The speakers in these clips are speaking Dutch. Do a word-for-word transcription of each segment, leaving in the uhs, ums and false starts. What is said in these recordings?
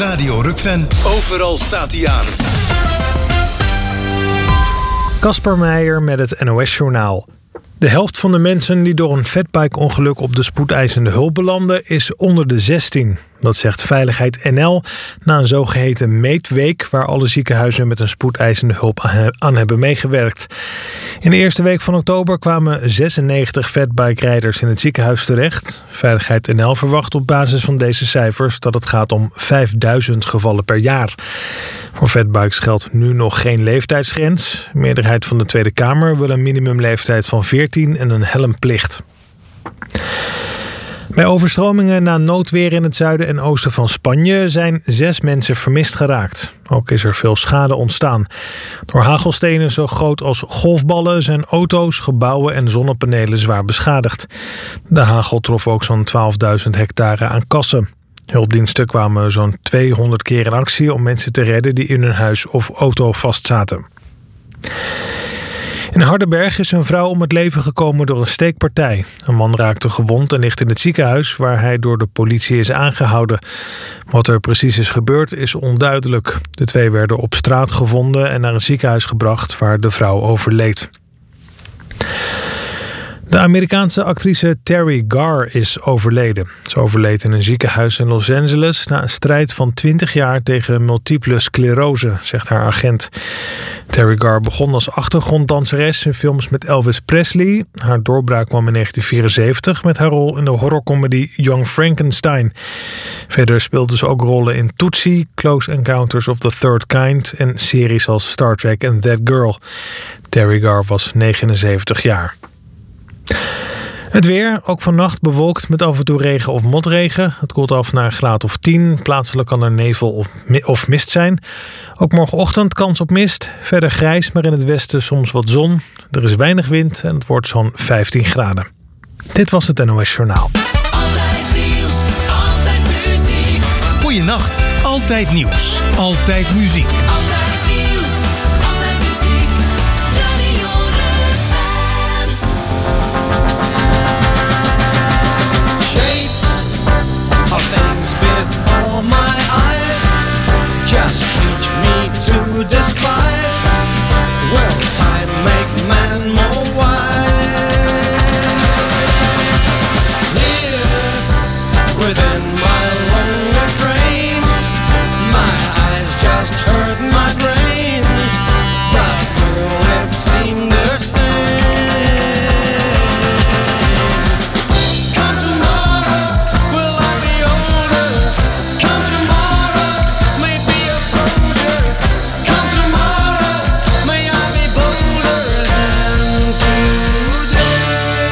Radio Rukven. Overal staat hij aan. Kasper Meijer met het N O S-journaal. De helft van de mensen die door een fatbike-ongeluk op de spoedeisende hulp belanden is onder de zestien. Dat zegt Veiligheid N L na een zogeheten meetweek waar alle ziekenhuizen met een spoedeisende hulp aan hebben meegewerkt. In de eerste week van oktober kwamen zesennegentig fatbike-rijders in het ziekenhuis terecht. Veiligheid N L verwacht op basis van deze cijfers dat het gaat om vijfduizend gevallen per jaar. Voor fatbikes geldt nu nog geen leeftijdsgrens. De meerderheid van de Tweede Kamer wil een minimumleeftijd van veertien en een helmplicht. Bij overstromingen na noodweer in het zuiden en oosten van Spanje zijn zes mensen vermist geraakt. Ook is er veel schade ontstaan. Door hagelstenen zo groot als golfballen zijn auto's, gebouwen en zonnepanelen zwaar beschadigd. De hagel trof ook zo'n twaalfduizend hectare aan kassen. Hulpdiensten kwamen zo'n tweehonderd keer in actie om mensen te redden die in hun huis of auto vastzaten. In Hardenberg is een vrouw om het leven gekomen door een steekpartij. Een man raakte gewond en ligt in het ziekenhuis waar hij door de politie is aangehouden. Wat er precies is gebeurd is onduidelijk. De twee werden op straat gevonden en naar een ziekenhuis gebracht waar de vrouw overleed. De Amerikaanse actrice Terry Garr is overleden. Ze overleed in een ziekenhuis in Los Angeles na een strijd van twintig jaar tegen multiple sclerose, zegt haar agent. Terry Garr begon als achtergronddanseres in films met Elvis Presley. Haar doorbraak kwam in negentien vierenzeventig met haar rol in de horrorcomedy Young Frankenstein. Verder speelde ze ook rollen in Tootsie, Close Encounters of the Third Kind en series als Star Trek en That Girl. Terry Garr was negenenzeventig jaar. Het weer, ook vannacht bewolkt met af en toe regen of motregen. Het koelt af naar een graad of tien. Plaatselijk kan er nevel of, of mist zijn. Ook morgenochtend kans op mist. Verder grijs, maar in het westen soms wat zon. Er is weinig wind en het wordt zo'n vijftien graden. Dit was het N O S Journaal. Altijd nieuws, altijd muziek. Goeienacht, altijd nieuws, altijd muziek. Altijd nieuws, altijd muziek. Radio Rukven. Things before my eyes just teach me to despise. Will time make man more wise? Here within my lonely frame, my eyes just hurt my brain. But will it seem the same? Come tomorrow, will I be older? Come tomorrow, may be a soldier. Come tomorrow, may I be bolder than today.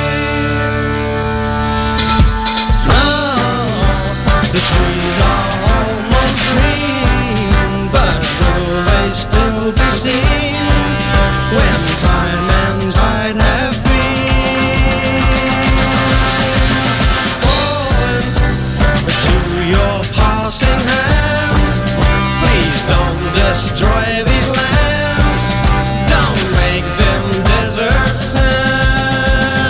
Now the trees are almost green, but will they still be seen when time and tide have been? Falling to your passing hands, please don't destroy these lands. Don't make them desert sand.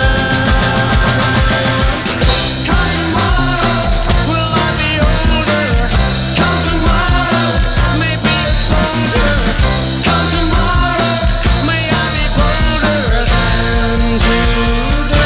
Come tomorrow, will I be older? Come tomorrow, may be a soldier. Come tomorrow, may I be bolder than today.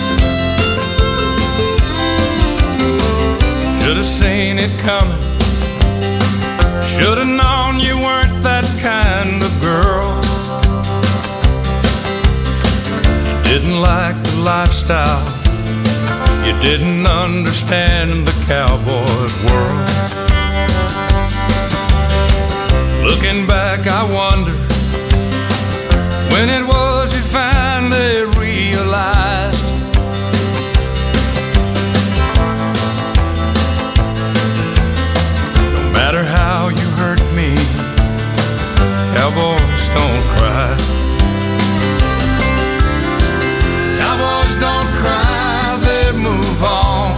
Should have seen it coming lifestyle. You didn't understand the cowboy's world. Looking back, I wonder when it was you finally realized no matter how you hurt me, cowboys don't cry. Cowboys don't cry, they move on.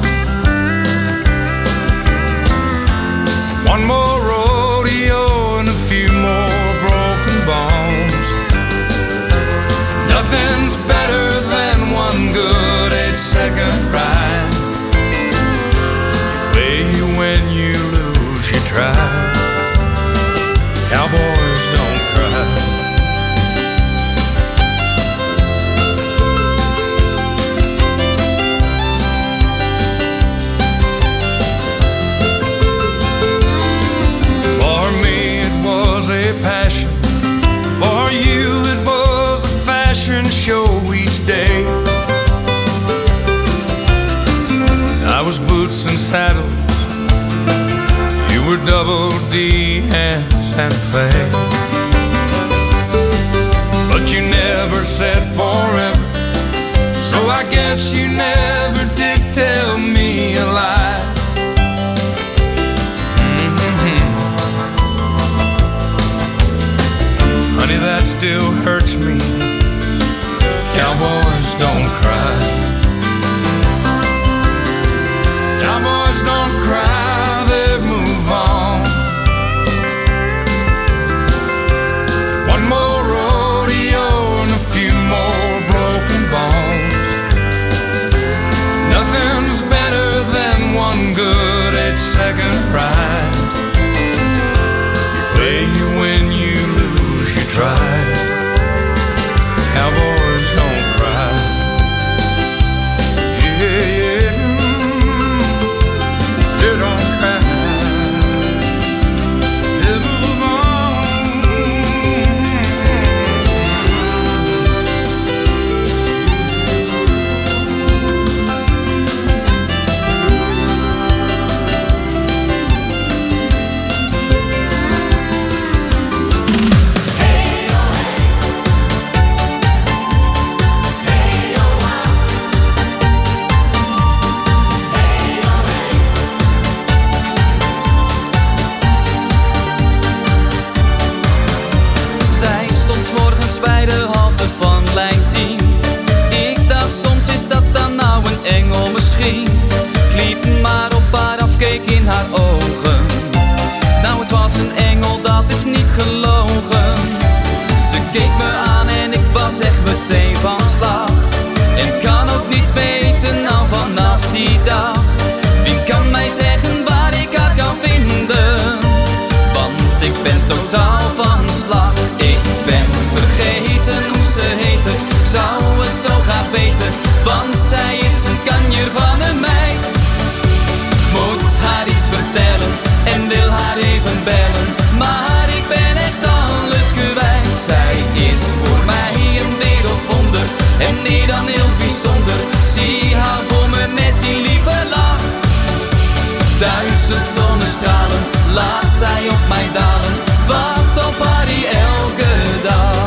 One more rodeo and a few more broken bones. Nothing's better than one good eight-second ride. Play when you lose, you try. Cowboys don't cry. For me it was a passion. For you it was a fashion show each day. I was boots and saddles, you were double D and Santa Fe. But you never said forever, so I guess you never did tell me a lie. Mm-hmm. Honey, that still hurts me. Cowboys don't cry. Cowboys don't cry, they move on. One more rodeo and a few more broken bones. Nothing's better than one good eight-second ride. You play when you lose, you try. Cowboys don't cry. Yeah, yeah. They don't cry. They move on. Zij stond 's morgens bij de halte van lijn tien. Ik dacht soms is dat dan nou een engel misschien. Ik liep maar op haar af, keek in haar ogen. Nou het was een engel, dat is niet gelogen. Ze keek me aan en ik was echt meteen van slag. En kan ook niet weten nou vanaf die dag. Wie kan mij zeggen waar ik haar kan vinden? Want ik ben totaal van slag. Ik ben vergeten hoe ze heette. Ik zou het zo graag weten, want zij is een kanjer van een meid. Moet haar iets vertellen en wil haar even bellen, maar ik ben echt alles kwijt. Zij is voor mij een wereldwonder en meer dan heel bijzonder. Zie haar voor me met die lieve lach. Duizend zonnestralen laat zij op mij dalen. Wacht op haar die elke dag.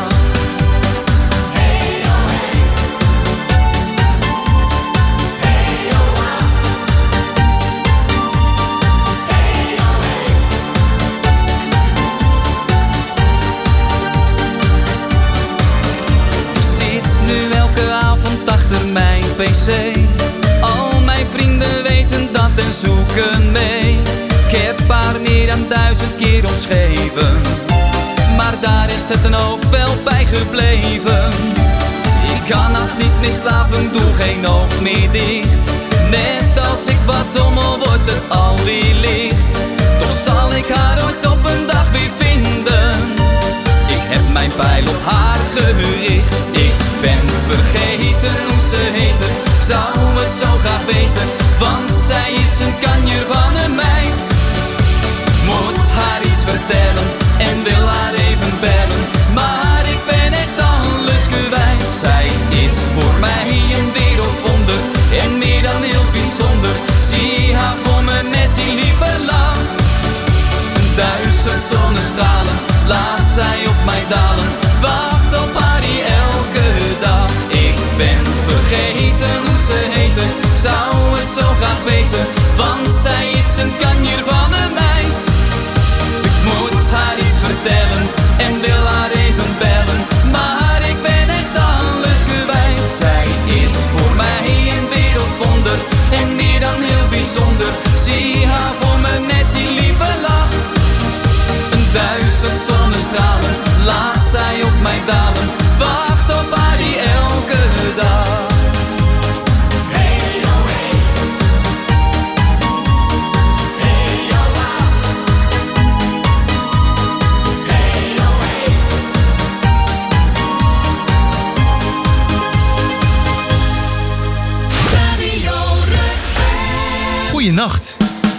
Ik zit nu elke avond achter mijn pc. Al mijn vrienden weten dat en zoeken mee. Ik heb haar meer dan duizend keer omschreven, maar daar is het dan ook wel bij gebleven. Ik kan haast niet meer slapen, doe geen oog meer dicht. Net als ik wat dommel, wordt het alweer licht. Toch zal ik haar ooit op een dag weer vinden. Ik heb mijn pijl op haar gericht. Ik ben vergeten hoe ze heette. Ik zou het zo graag weten, want zij is een kanjer van een meid. Moet haar iets vertellen en wil haar even bellen, maar ik ben echt alles kwijt. Zij is voor mij een wereldwonder dalen. Wacht op Harry elke dag. Ik ben vergeten hoe ze heette, ik zou het zo graag weten, want zij is een kanjer van een meid. Ik moet haar iets vertellen en wil haar even bellen, maar ik ben echt alles kwijt. Zij is voor mij een wereldwonder en meer dan heel bijzonder. Zie haar voor me met die lieve lach. Een duizend zonnestralen laat zij op mij dalen. Wacht op Harry elke dag. Hey, oh, hey. Hey, oh, ah. Hey, oh, hey. Radio Rug. Goeienacht.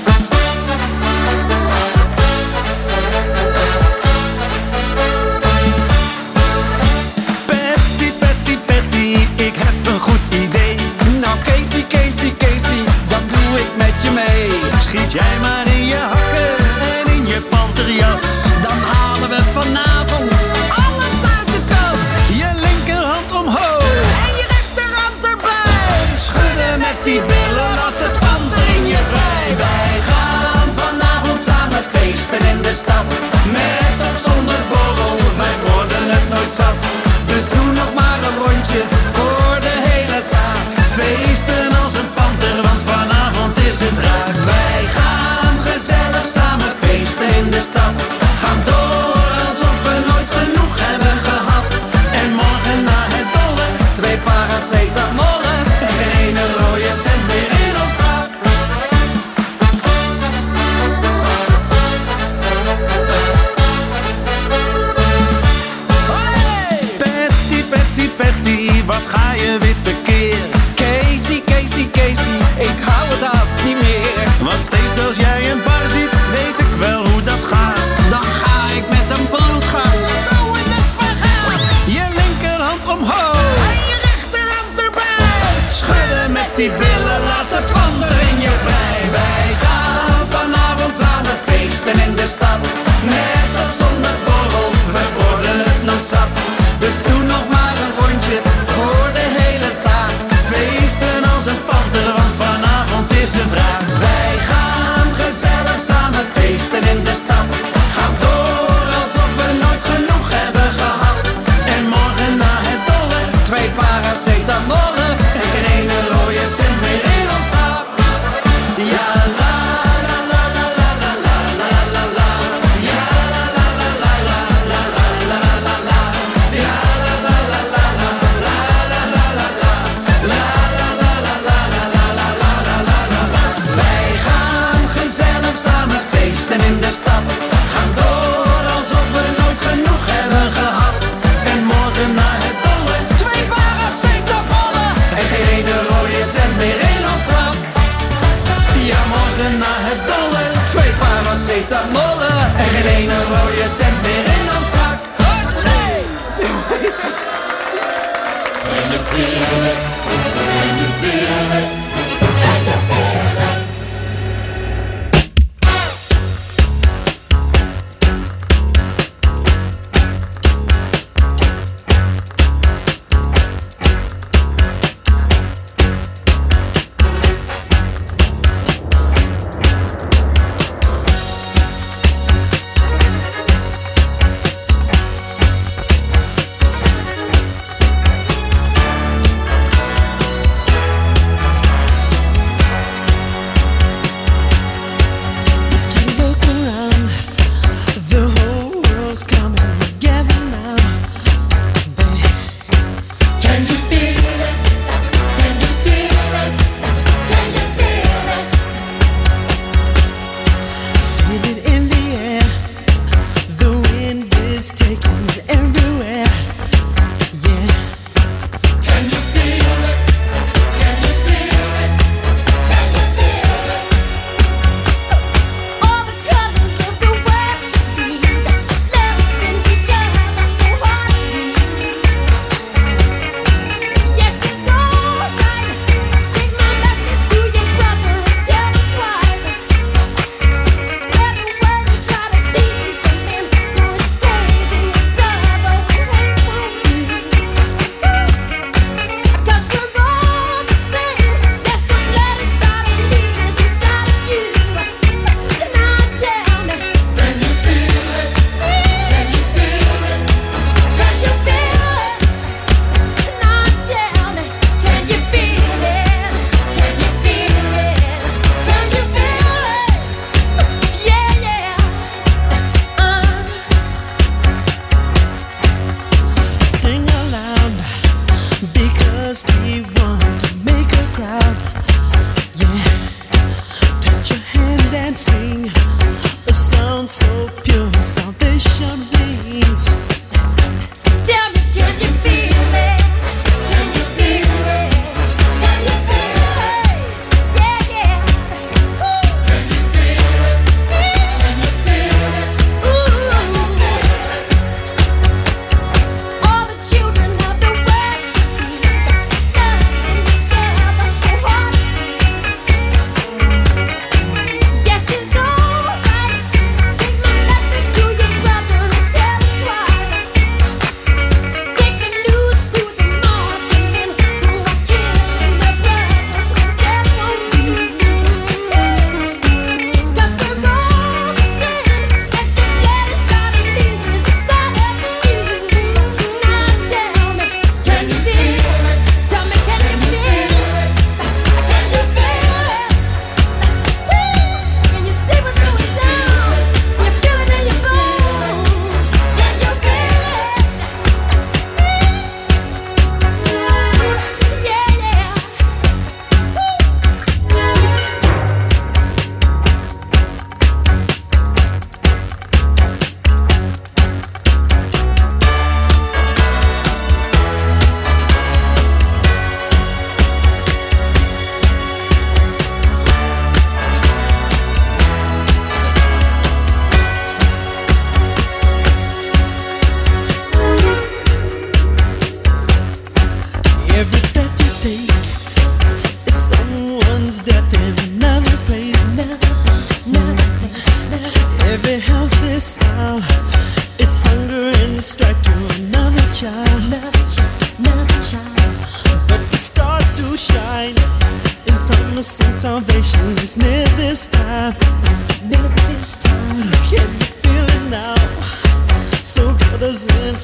Patty, Patty, Patty, ik heb een goed idee. Nou Casey, Casey, Casey, dan doe ik met je mee. Schiet jij maar in je hakken en in je panterjas. Dan halen we vanavond alles uit de kast. Je linkerhand omhoog En je rechterhand erbij. schudden met die billen, laat de panter in je vrij. Wij gaan vanavond samen feesten in de stad. Met of zonder borrel, wij worden het nooit zat. Dus doe nog maar een rondje voor de hele zaak. Feesten als een panter, want vanavond is het raak. Wij gaan gezellig samen feesten in de stad. Gaan door alsof we nooit genoeg hebben gehad. En morgen na het dolle, Twee paracetamollen en geen ene rode cent meer in ons zak. Patty, Patty, Patty, wat ga je weer tekeer? Casey, Casey, Casey, ik hou het haast niet meer. Want steeds als jij een bar ziet, weet ik wel hoe dat gaat. Dan ga ik met een bloedgang zo in de spagaat. Je linkerhand omhoog, En je rechterhand erbij. schudden met die billen, laat de panter in je vrij. Wij gaan vanavond samen feesten in de stad. Met of zonder borrel, we worden het nooit zat. Dus doe nog maar een rondje voor de hele zaak. Feesten als een panter, want vanavond is het raak. Wij gaan gezellig samen feesten in de stad. Gaan door alsof we nooit genoeg hebben gehad. En morgen na het dolle, Twee paracetamollen en geen ene rode cent meer in ons zak. Ja, la la la la la la la la la la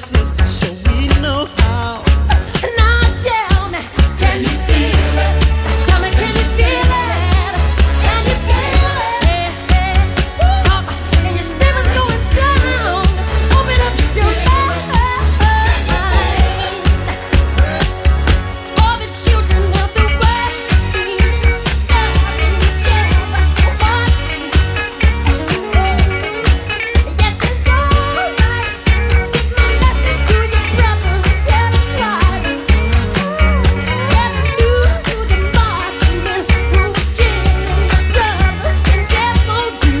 sisters, sure we know how. Now tell me, can you feel it? Tell me, can you feel it? Can you feel it? Talk, and your stomach's going down. Open up your mind. All the children of the West yes, it's alright. Get my message to your brother and tell him try. Get news to the marching men who were killing my brothers and devil do.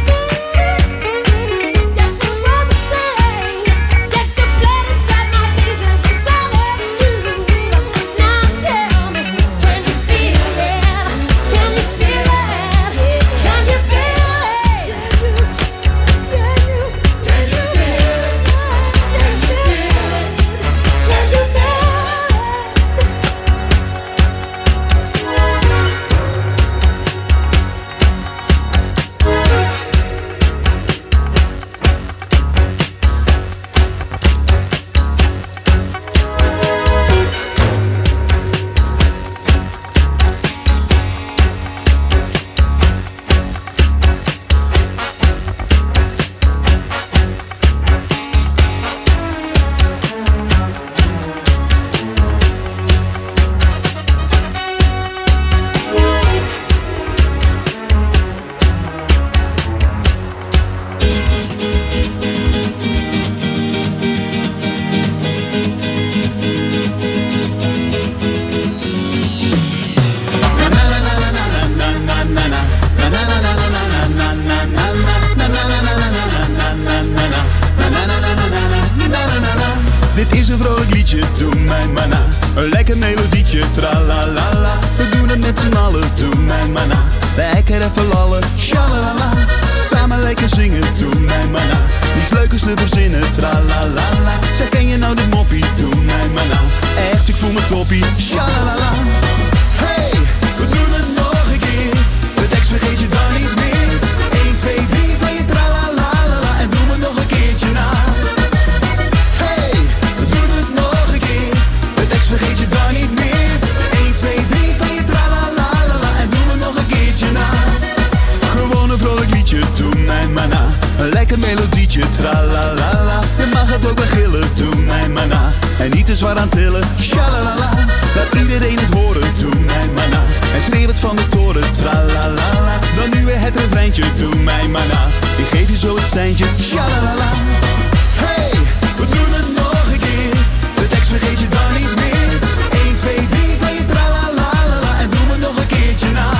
Just the brother say, just the blood inside my veins is all I do. Now tell me, can you feel it? Can you feel it? Can you feel it? Can you, can you feel it? Can you feel it? Can you feel it? Dit is een vrolijk liedje, doe mij maar na. Een lekker melodietje, tralalala. We doen het met z'n allen, doe mij maar na. Lekker even lallen, shalalala. Samen lekker zingen, doe mij maar na. Niets leukers te verzinnen, tralalala. Zeg, ken je nou de moppie, doe mij maar na. Echt, ik voel me toppie, shalalala. Hey, we doen het nog een keer. De tekst vergeet je dan niet meer. één, twee, drie van je tralalala. En doe me nog een keertje na. Hey, we doen het nog een keer. De tekst vergeet je dan niet meer. één, twee, drie van je tralalala. En doe me nog een keertje na. Gewoon een vrolijk liedje, doe mij maar na. Een lekker melodietje, tralalala. Je mag het ook wel gillen, doe mij maar na. En niet te zwaar aan tillen, shalalala. Laat iedereen het horen, doe mij maar na. En schreeuw het van de toren, tralalala. Dan nu weer het refreintje, doe mij maar na. Ik geef je zo het seintje, shalalala. Hey, we doen het nog een keer. De tekst vergeet je dan niet meer. één, twee, drie van je tralalala. En doe me nog een keertje na.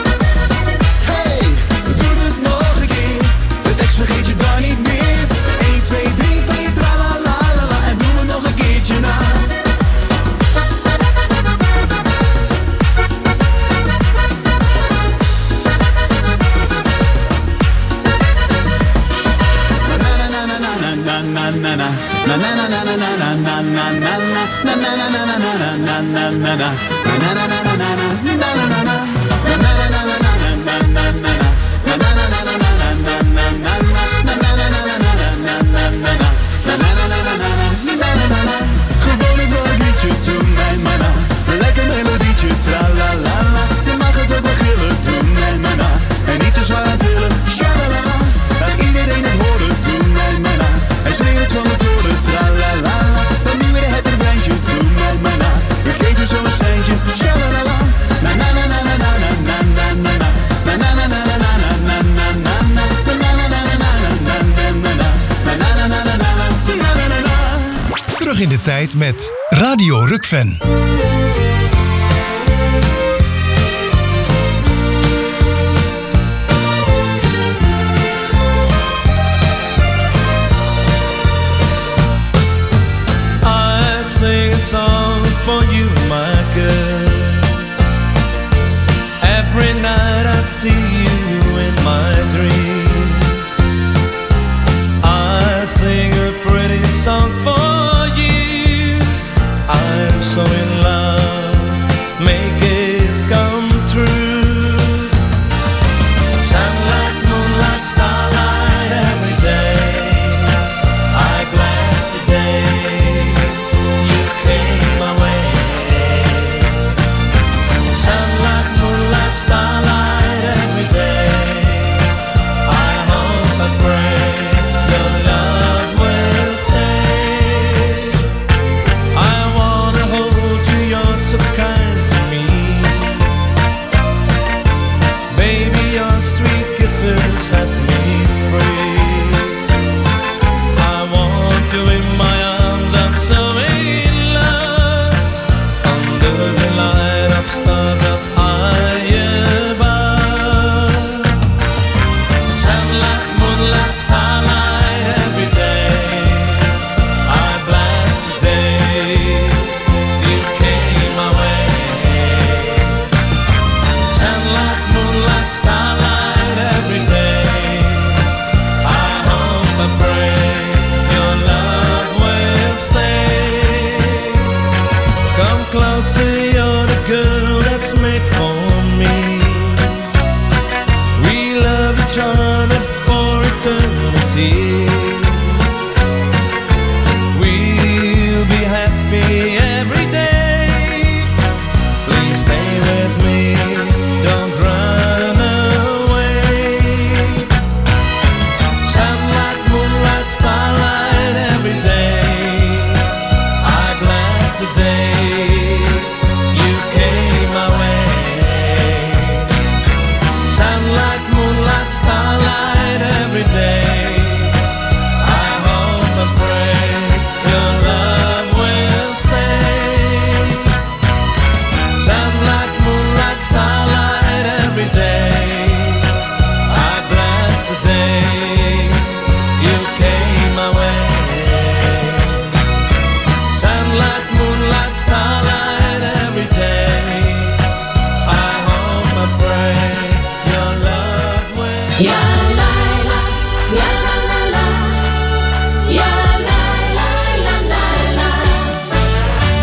Hey, we doen het nog een keer. De tekst vergeet je dan niet meer. één, twee, drie van je tralalala. En doe me nog een keertje na. Gewoon een vrolijk liedje, doe mij maar na. Een lekker melodietje, tralalala. Je mag het ook wel gillen, doe mij maar na. En niet te zwaar aan tillen, shalalala. Laat iedereen het horen, doe mij maar na. Hij schreeuwt het van de toren, tralalala. Dan nu weer het refreintje, doe mij maar na. We geven zo een seintje, shalalala. Na na na na na na na na na na. Na na na na na na na na na na. Na na na na na na na na na na. Na na na na na na na na na. Terug in de tijd met Radio Rukven. I sing a song for you, my girl. Every night I see you in my dreams. I sing a pretty song for you. I'm so in love.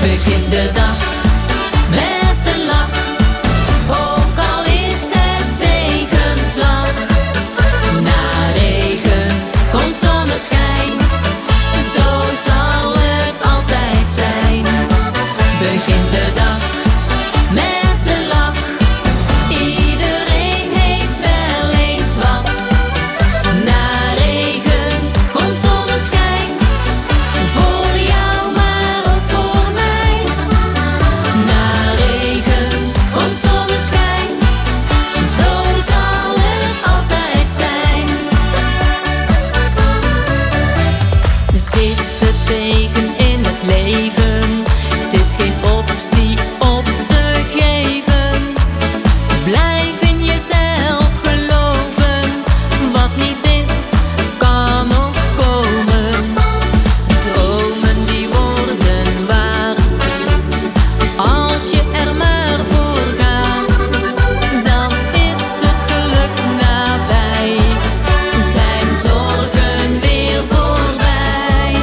Begin de dag met een lach, ook al is het tegenslag. Na regen komt zonneschijn, zo zal het altijd zijn. Begin de dag met een lach, iedereen heeft wel eens wat. Na regen komt zonneschijn, voor jou maar ook voor mij. Na regen komt zonneschijn, zo zal het altijd zijn. Zit het tegen in het leven, het is geen optie op te geven. Blijf in jezelf geloven, wat niet is, kan nog komen. Dromen die worden waar, als je er maar voor gaat. Dan is het geluk nabij, zijn zorgen weer voorbij.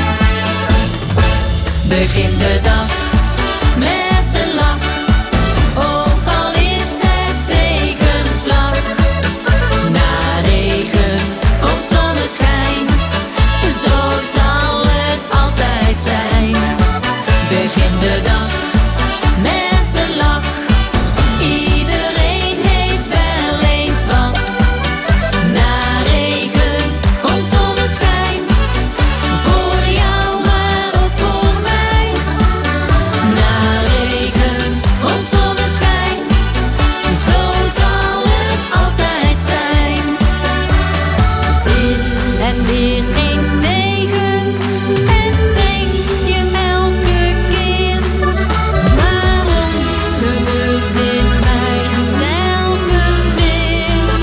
Begin de dag met een lach, ook al is het tegenslag. Na regen komt zonneschijn, zo zal het altijd zijn. Begin de dag met een lach, iedereen heeft wel eens wat. Na regen komt zonneschijn, voor jou maar ook voor mij. Na regen komt zonneschijn, zo zal het altijd zijn. Zit het weer eens tegen en denk je elke keer, waarom gebeurt dit mij telkens weer?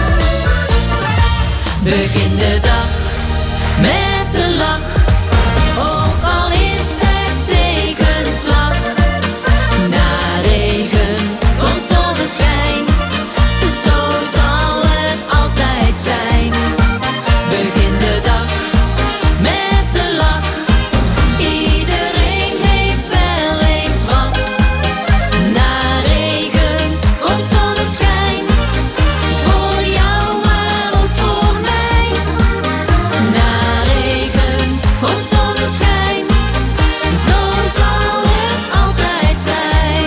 Begin de dag met een lach, ook al is het tegenslag. Na regen komt zonneschijn, zo zal het altijd zijn. Begin de dag met een lach, iedereen heeft wel eens wat. Na regen komt zonneschijn, voor jou maar ook voor mij. Na regen komt zonneschijn, zo zal het altijd zijn.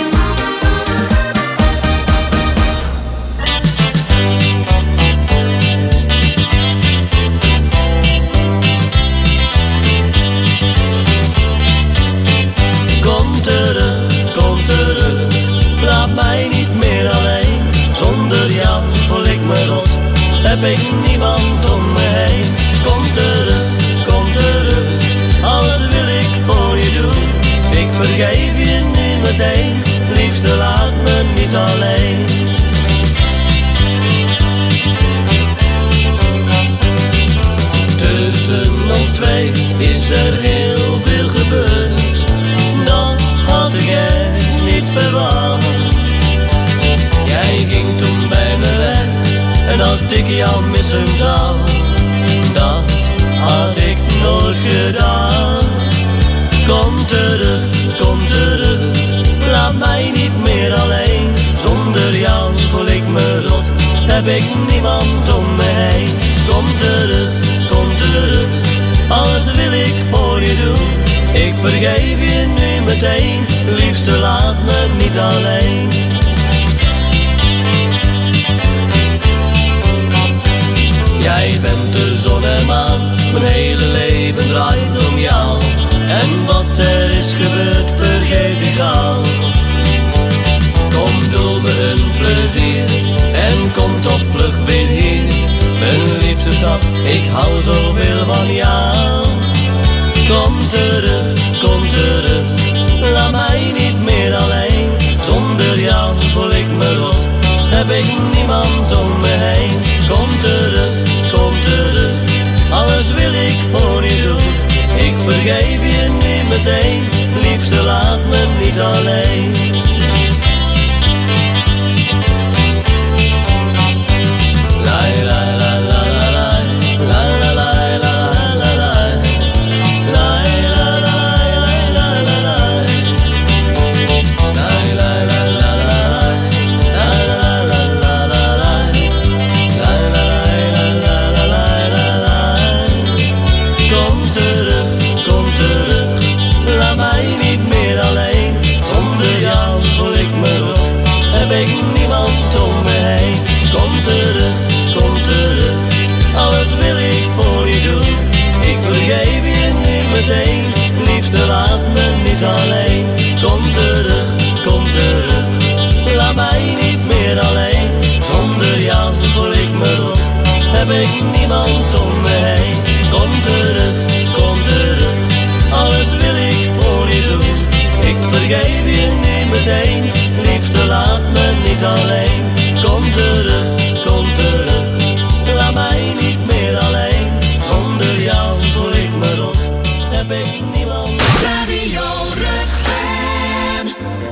Kom terug, kom terug, laat mij niet meer alleen. Zonder jou voel ik me rot, heb ik niemand om me heen. Kom terug, kom terug, alles wil ik voor je doen. Ik vergeef je nu meteen, liefste laat me niet alleen. Tussen ons twee is er heel veel gebeurd, dat had ik echt niet verwacht. Jij ging toen bij me weg en dat ik jou missen zou, dat had ik nooit gedacht. Kom terug, kom terug, laat mij niet meer alleen. Zonder jou voel ik me rot, heb ik niemand om me heen. Kom terug, kom terug, alles wil ik voor je doen. Ik vergeef je nu meteen, liefste laat me niet alleen. Jij bent de zon en maan, mijn hele leven draait om jou. En wat er is gebeurd vergeet ik gauw. Kom, doe me een plezier en kom tot vlug weer hier. Mijn liefste stad, ik hou zoveel van jou. Kom terug, kom terug, laat mij niet meer alleen. Zonder jou voel ik me rot, heb ik niemand om me heen. Kom terug, kom terug, alles wil ik voor je doen. Ik vergeef je nu meteen, liefste laat me niet alleen. ik niemand om me heen. Kom terug, kom terug, alles wil ik voor je doen. Ik vergeef je niet meteen, liefste laat me niet alleen. Kom terug, kom terug, laat mij niet meer alleen. Zonder jou voel ik me rot, heb ik niemand. Radio Rukven.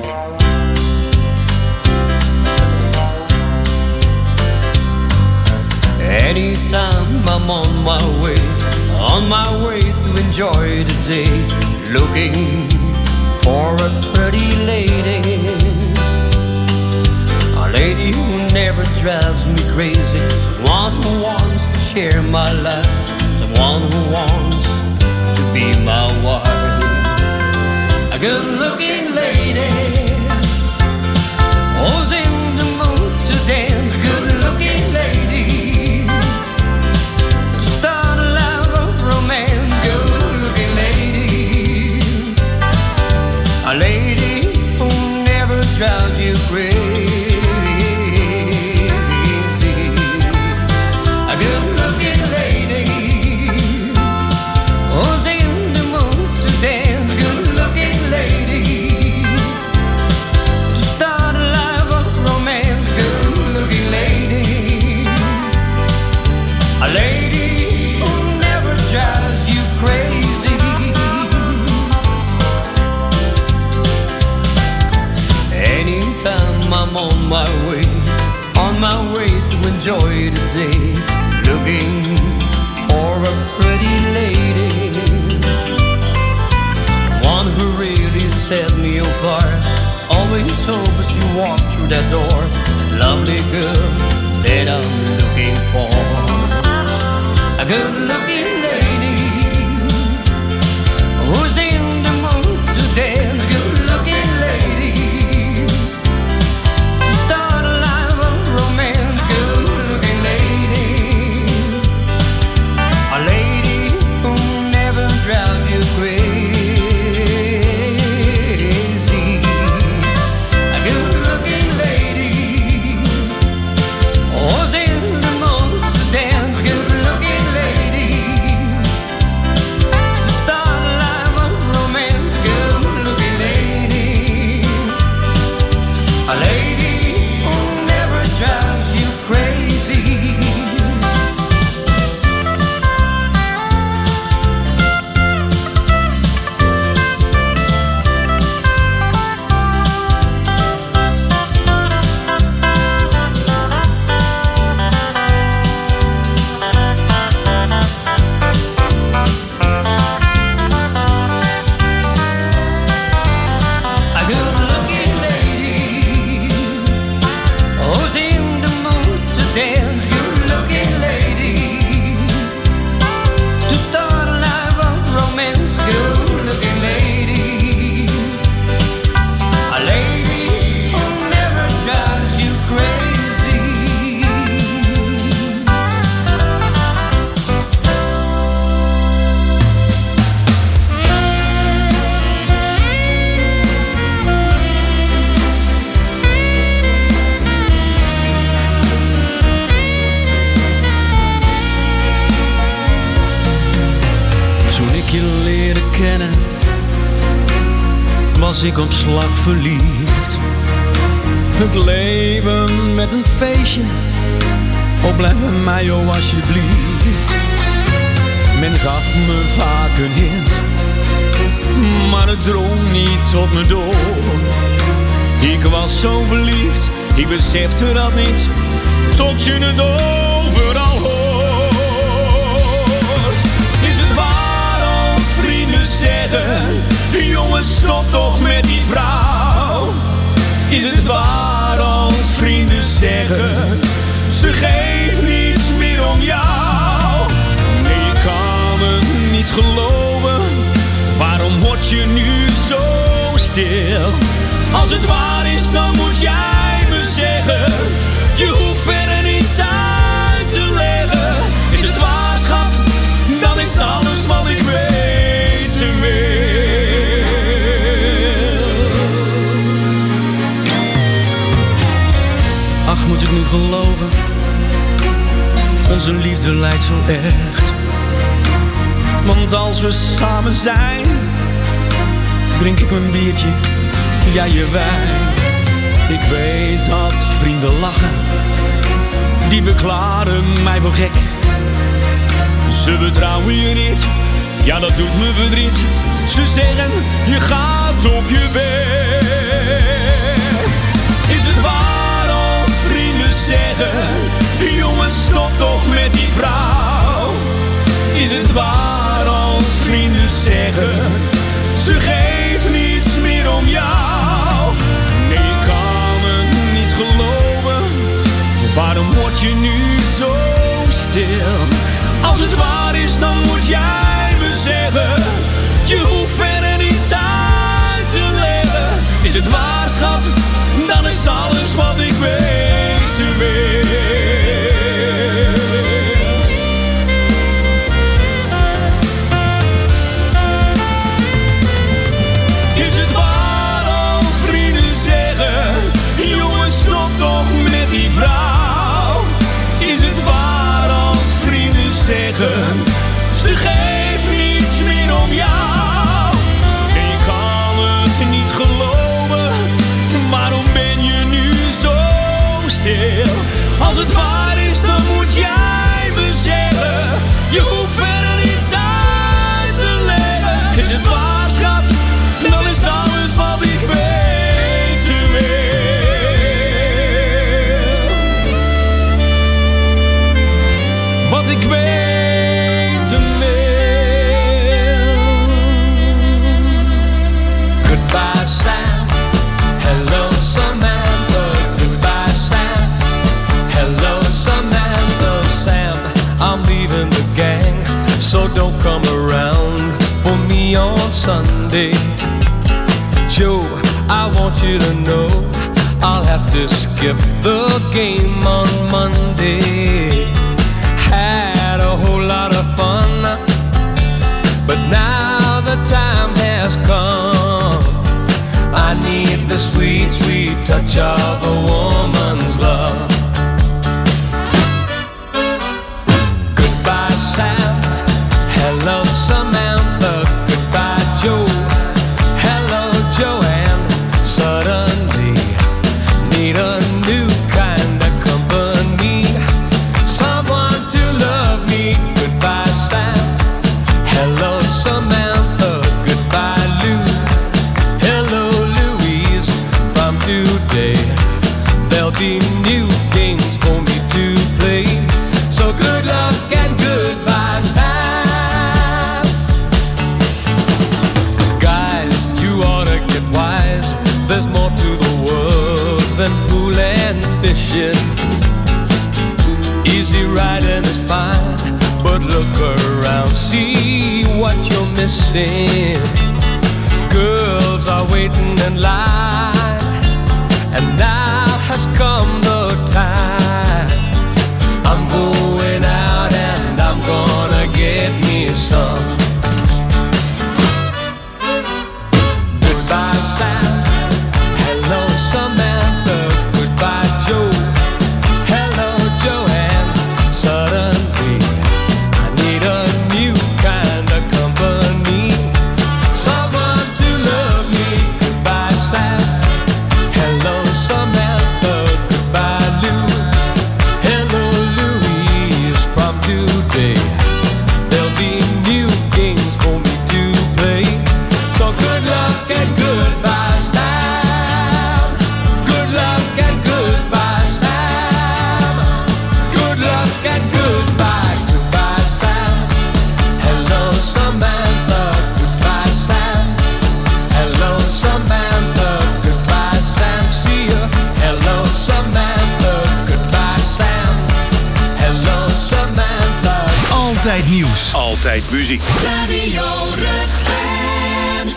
Anytime I'm on my way, on my way to enjoy the day, looking for a pretty lady, a lady who never drives me crazy, someone who wants to share my life, someone who wants to be my wife. A good-looking lady who's in the mood to dance, good-looking lady to start a life of romance, good-looking lady, a lady who never drives you crazy, a good-looking lady who's in the mood to dance, good-looking lady to start a life of romance, good-looking lady, a lady who never drives you crazy. Anytime I'm on my way, on my way to enjoy the day, looking for a pretty lady, someone who really set me on fire, always hope as you walk through that door, that lovely girl that I'm looking for, a good-looking lady who's in the mood to dance, good-looking lady to start a life of romance, good-looking lady, a lady who never drives you crazy, a good-looking lady who's in the mood to dance, good-looking lady to start a life of romance, good-looking lady, a lady who never drives you crazy. A good-looking lady who's in the mood to dance, good-looking lady to start a life of romance, good-looking lady, a lady who never drives you crazy. Toen ik je leerde kennen, was ik op slag verliefd. Het leven met een feestje, oh blijf bij mij oh alsjeblieft. Men gaf me vaak een hint, maar het drong niet tot me door. Ik was zo verliefd, ik besefte dat niet, tot je het overal hoort. Is het waar als vrienden zeggen, jongens stop toch met die vrouw. Is het waar als vrienden zeggen, ze geeft niets meer om jou. Nee, ik kan het niet geloven, waarom word je nu zo stil? Als het waar is, dan moet jij me zeggen, je hoeft verder niets uit te leggen. Is het waar, schat, dan is alles wat ik weten wil. Ach, moet ik nu geloven, ons onze liefde lijkt zo echt. Want als we samen zijn, drink ik mijn biertje, jij je wijn. Ik weet dat vrienden lachen, die verklaren mij voor gek. Ze vertrouwen je niet, ja dat doet me verdriet. Ze zeggen, je gaat op je weg. Is het waar als vrienden zeggen, jongen stop toch met die vrouw. Is het waar als vrienden zeggen, ze geeft niets meer om jou. Nee, ik kan het niet geloven, waarom word je nu zo stil? Als het waar is, dan moet jij me zeggen, je hoeft verder niets uit te leggen. Is het waar, schat, dan is alles wat ik weten wil. Is het waar als vrienden zeggen, jongens stop toch met die vrouw. Is het waar als vrienden zeggen, ze geeft niets meer om jou. Ik kan het niet geloven, waarom ben je nu zo stil? Als het waar is, dan moet jij me zeggen, je hoeft verder niets uit te leggen. Is het waar, schat, dan is alles wat ik weten wil. Wat ik weten wil. Goodbye Sam, hello Samantha. Goodbye Sam, hello Samantha. Sam, I'm leaving the gang, so don't come around for me on Sunday. Joe, I want you to know I'll have to skip the game on Monday. Had a whole lot of fun, but now the time has come. I need the sweet, sweet touch of a woman's love. Goodbye Sam, hello Samantha. Goodbye Joe, hello Joanne. Suddenly need a new kind of company, someone to love me. Goodbye Sam, hello Samantha. Goodbye Lou, hello Louise. From today there'll be new games for me to play. So good luck and goodbye Sam. Guys, you ought to get wise. There's more to the world than pool and fishing. Easy riding is fine, but look around, see what you're missing. Girls are waiting in line, and now has come the time. I'm going out and I'm gonna get me some. Goodbye Sam, hello Samantha. Goodbye Joe, hello Joanne. Suddenly I need a new kind of company, someone to love me. Goodbye Sam, hello Samantha. Goodbye Lou, hello Louise. From today there'll be new games for me to play. So good luck and goodbye Sam. Good luck and goodbye Sam. Good luck and goodbye, goodbye Sam. Hello Samantha. Goodbye Sam, hello Samantha. Goodbye Sam, see ya. Hello Samantha. Goodbye Sam, hello Samantha. Altijd nieuws. Altijd muziek. Radio Rukven.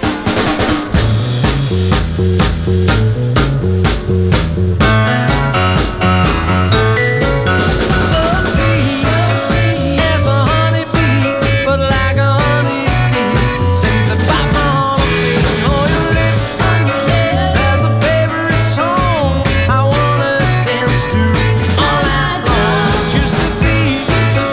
So sweet as a honeybee, but like a honeybee sings about my heartbeat on your lips. That's a favorite song I wanna dance to all night long. Just to be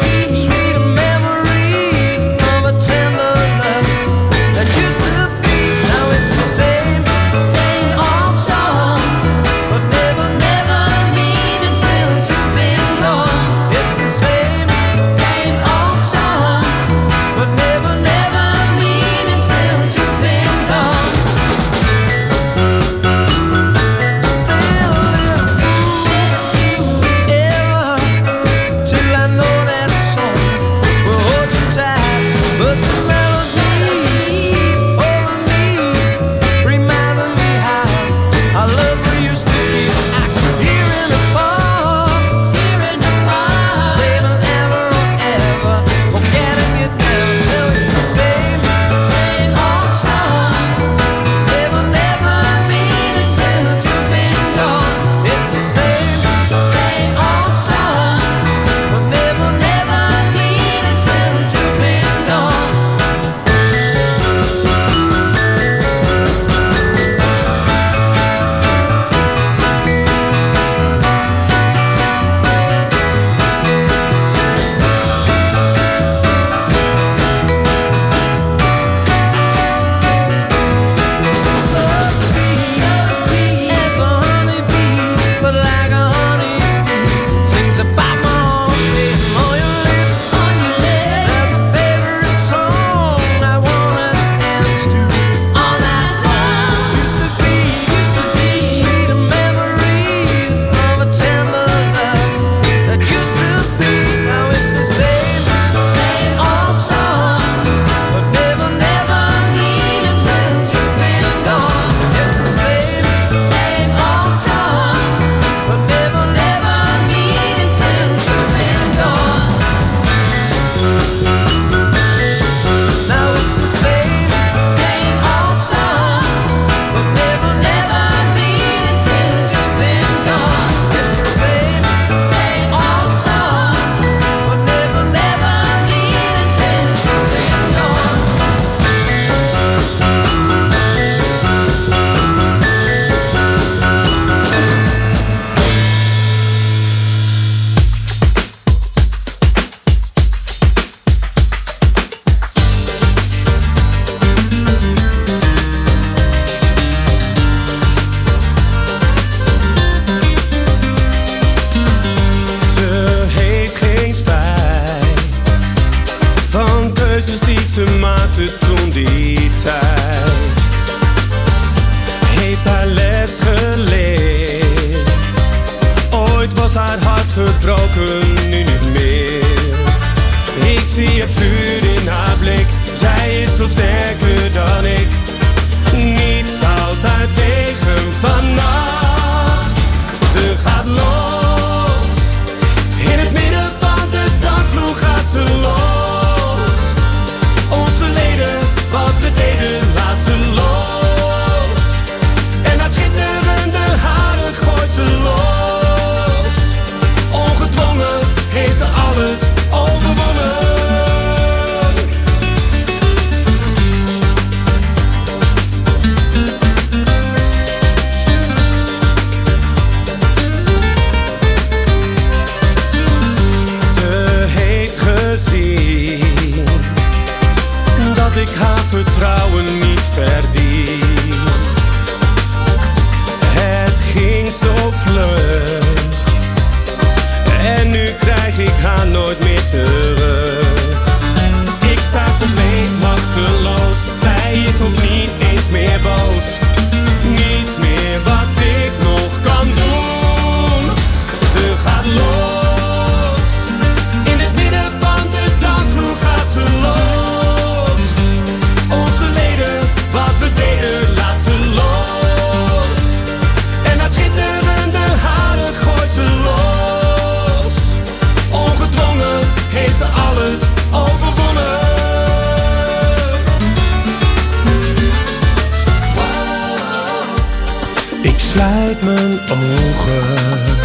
sluit mijn ogen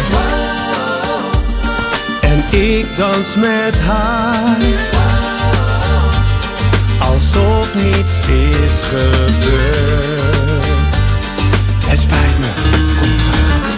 en ik dans met haar, alsof niets is gebeurd. Het spijt me, kom terug.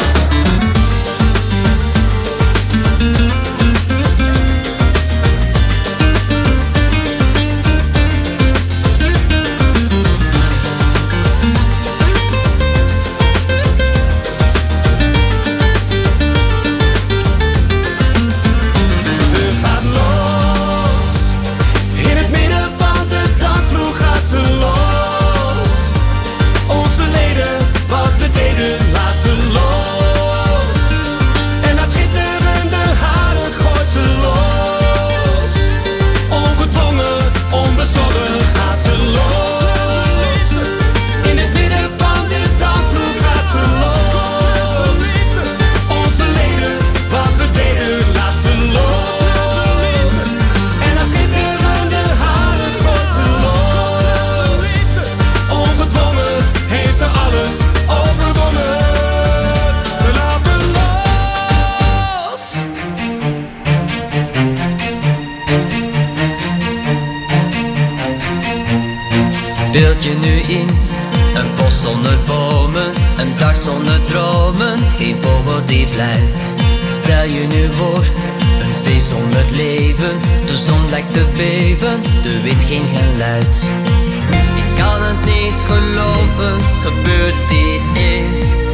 Beeld je nu in, een bos zonder bomen, een dag zonder dromen, geen vogel die fluit. Stel je nu voor, een zee zonder leven, de zon lijkt te beven, de wind geen geluid. Ik kan het niet geloven, gebeurt dit echt?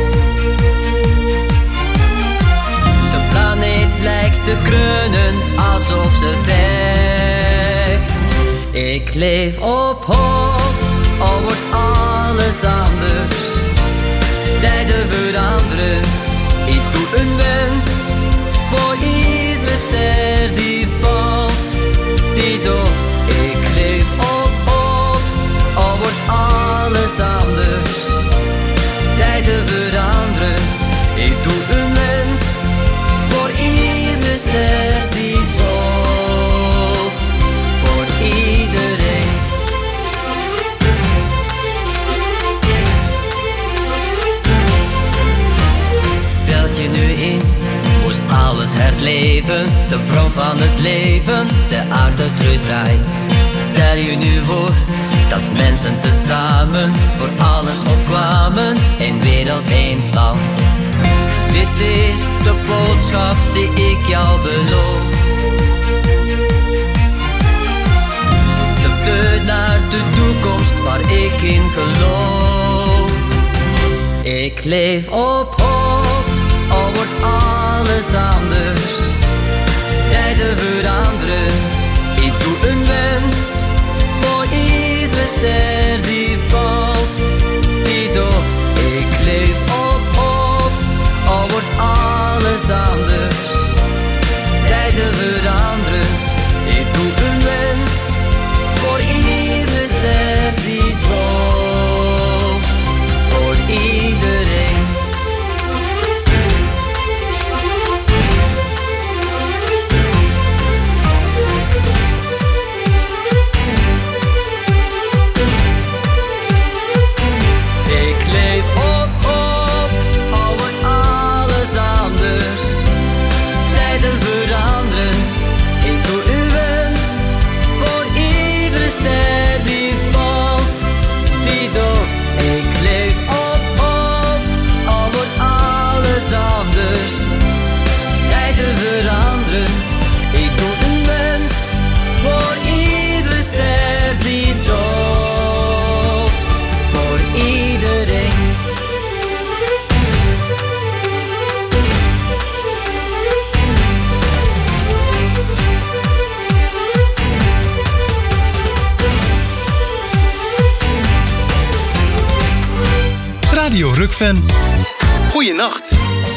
De planeet lijkt te kreunen, alsof ze vecht. Ik leef op hoop, al wordt alles anders. Tijden veranderen, ik doe een wens voor iedere ster die valt, die doft. Ik leef op hoop, al wordt alles anders. Tijden veranderen, ik doe een wens voor iedere ster die doft, voor iedereen. Je nu in, moest alles herleven, de bron van het leven, de aarde terugdraait. Stel je nu voor, dat mensen tezamen voor alles opkwamen, één wereld, één land. Dit is de boodschap die ik jou beloof. De deur naar de toekomst waar ik in geloof. Ik leef op hoop, al wordt alles anders. Tijden veranderen, ik doe een wens voor iedere ster die valt, die doft. Ik leef op hoop, al wordt alles anders. Tijden veranderen, ik doe een wens voor iedere ster die doft, voor iedereen. Radio Rukven. Goeienacht.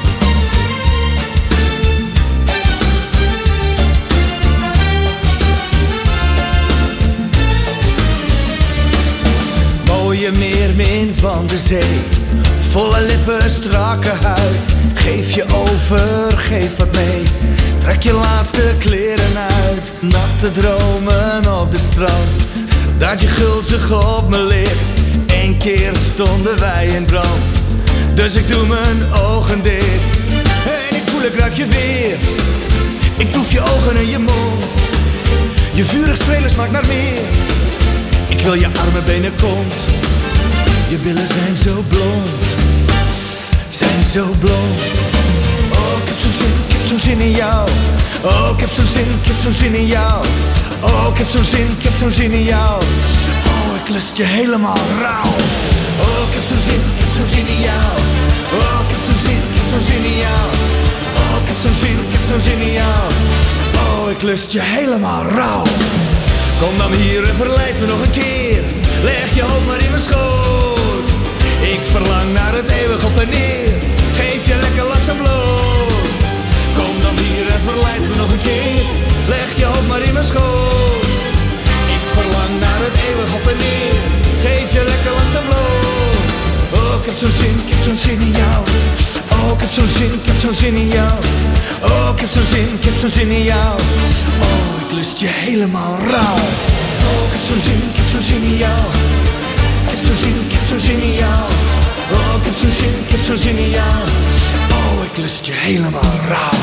Mooie meermin van de zee, volle lippen, strakke huid. Geef je over, geef wat mee, trek je laatste kleren uit. Natte dromen op dit strand, dat je gulzig op me ligt. Eén keer stonden wij in brand, Dus ik doe mijn ogen dicht en ik voel ik ruik je weer. Ik proef je ogen en je mond. Je vurig strelen smaakt naar meer. Ik wil je armen, benen, kont. Je billen zijn zo blond, zijn zo blond. Oh, ik heb zo'n zin, ik heb zo'n zin in jou. Oh, ik heb zo'n zin, ik heb zo'n zin in jou. Oh, ik heb zo'n zin, ik heb zo'n zin in jou. Oh, ik lust je helemaal rauw. Oh, ik heb zo'n zin, ik heb zo'n zin in jou. Oh, ik heb zo'n zin, ik heb zo'n zin in jou. Oh, ik heb zo'n zin, ik heb zo'n zin in jou. Oh, ik lust je helemaal rauw. Kom dan hier en verleid me nog een keer. Leg je hoofd maar in mijn schoot. Ik verlang naar het eeuwig op en neer. Geef je lekker langzaam bloot. Kom dan hier en verleid me nog een keer. Leg je hoofd maar in mijn schoot. Ik verlang naar het eeuwig op en neer. Geef je lekker langzaam bloot. Oh, ik heb zo'n zin, ik heb zo'n zin in jou. Oh, ik heb zo'n zin, ik heb zo'n zin in jou. Oh, ik heb zo'n zin, ik heb zo'n zin in jou. Oh, ik lust je helemaal rauw. Oh, ik heb zo'n zin, ik heb zo'n zin in jou. Ik heb zo'n zin, ik heb zo'n zin in jou. Oh, ik heb zo'n zin, ik heb zo'n zin in jou. Oh, ik lust je helemaal rauw.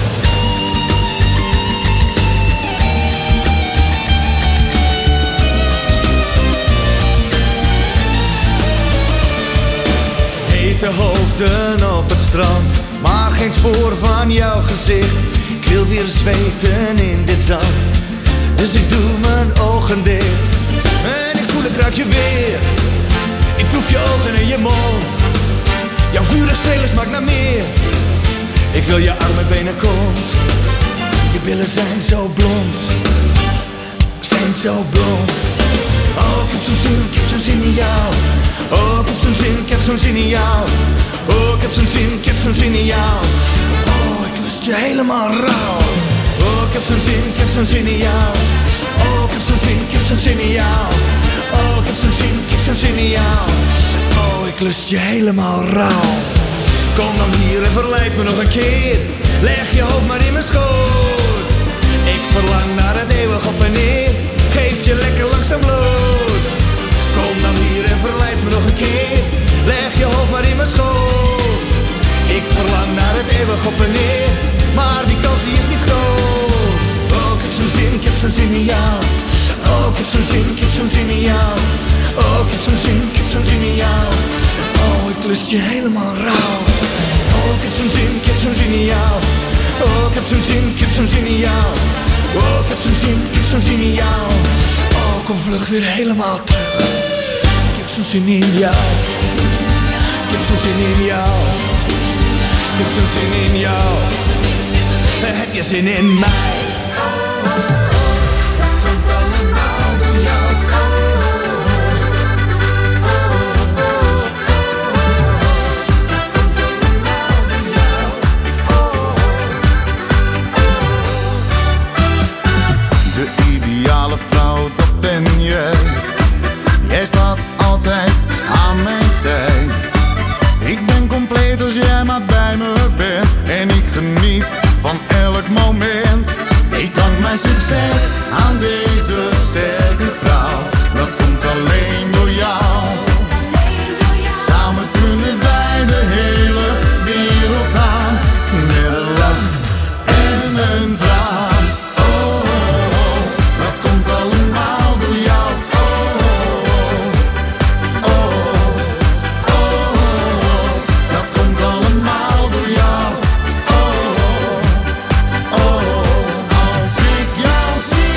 Hete hoofden op het strand, maar geen spoor van jouw gezicht. Ik wil weer zweten in dit zand, dus ik doe mijn ogen dicht. En ik voel het ruik je weer. Ik proef je ogen en je mond. Jouw vurig strelen smaakt naar meer. Ik wil je armen, benen, kont. Je billen zijn zo blond, zijn zo blond. Oh, ik heb zo'n zin, ik heb zo'n zin in jou. Oh, ik heb zo'n zin, ik heb zo'n zin in jou. Oh, ik heb zo'n zin, ik heb zo'n zin in jou. Oh, ik lust je helemaal rauw. Oh, ik heb zo'n zin, ik heb zo'n zin in jou. Oh, ik heb zo'n zin, ik heb zo'n zin in jou. Oh, ik heb zo'n zin, ik heb zo'n zin in jou. Oh, ik lust je helemaal rauw. Kom dan hier en verleid me nog een keer. Leg je hoofd maar in mijn schoot. Ik verlang naar het eeuwig op en neer. Geef je lekker langzaam bloot. Kom dan hier en verleid me nog een keer. Leg je hoofd maar in mijn schoot. Ik verlang naar het eeuwig op en neer. Maar die kans die is niet groot. Oh, ik heb zo'n zin, ik heb zo'n zin in jou. Oh, ik heb zo'n zin, ik heb zo'n zin in jou. Oh, ik heb zo'n zin, ik heb zo'n zin in jou. Oh, ik lust je helemaal rauw. Oh, ik heb zo'n zin, ik heb zo'n zin in jou. Oh, ik heb zo'n zin, ik heb zo'n zin in jou. Oh, ik heb zo'n zin, ik heb zo'n zin in jou. Oh, kom vlug weer helemaal terug. Ik heb zo'n zin in jou. Ik heb zo'n zin in jou. Ik heb zo'n zin in jou. Heb je zin in mij? Vrouw, dat ben jij. Jij staat altijd aan mijn zij. Ik ben compleet als jij maar bij me bent. En ik geniet van elk moment. Ik dank mijn succes aan deze sterke vrouw. Dat komt alleen door jou. Samen kunnen wij de hele wereld aan. Met een lach en een traan. See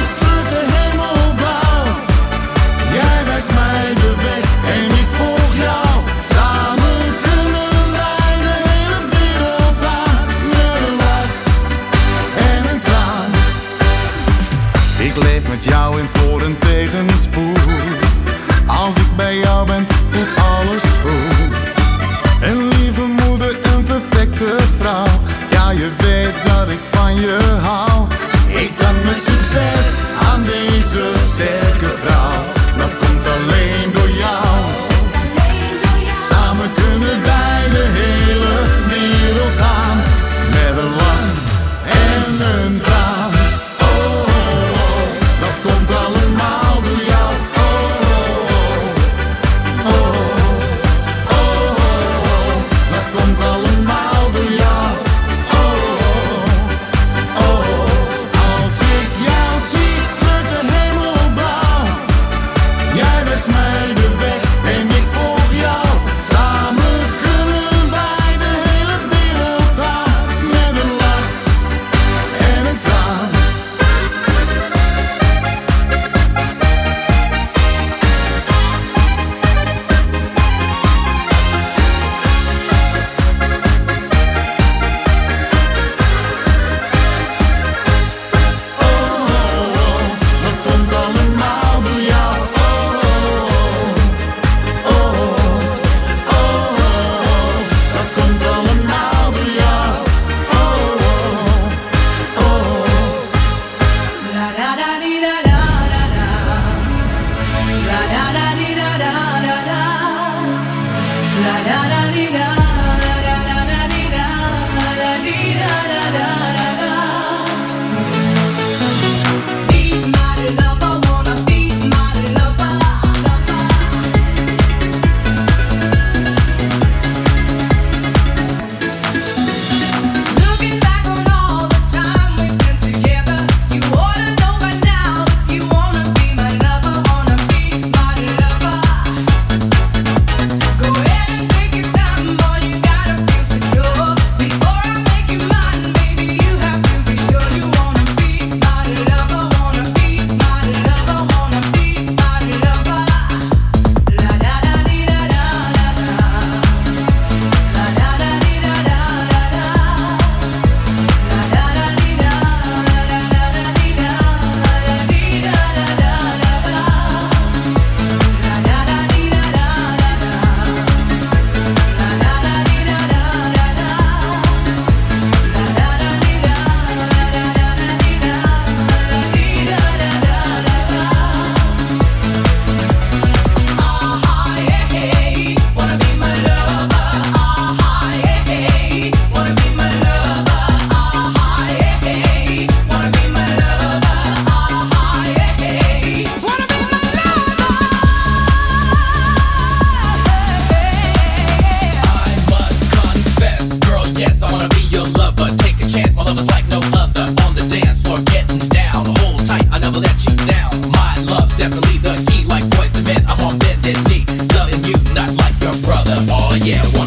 Yeah.